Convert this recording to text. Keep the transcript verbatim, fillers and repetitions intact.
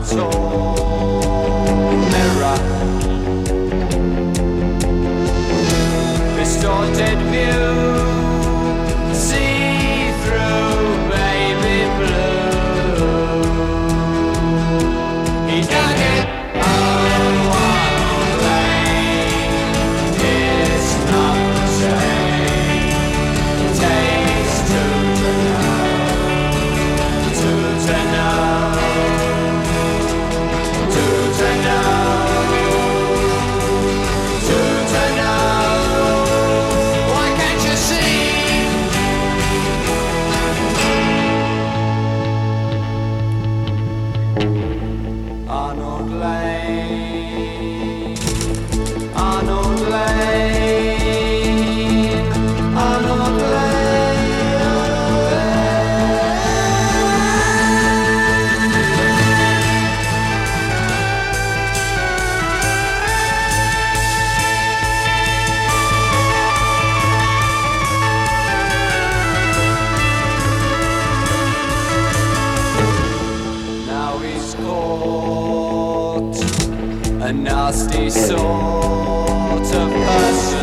tall mirror, distorted view, see through baby blue. He's got it on one lane, it's not the same. It takes two to know, two to know. Arnold Lane, Arnold Lane, Arnold Now he's caught, a nasty sort of person.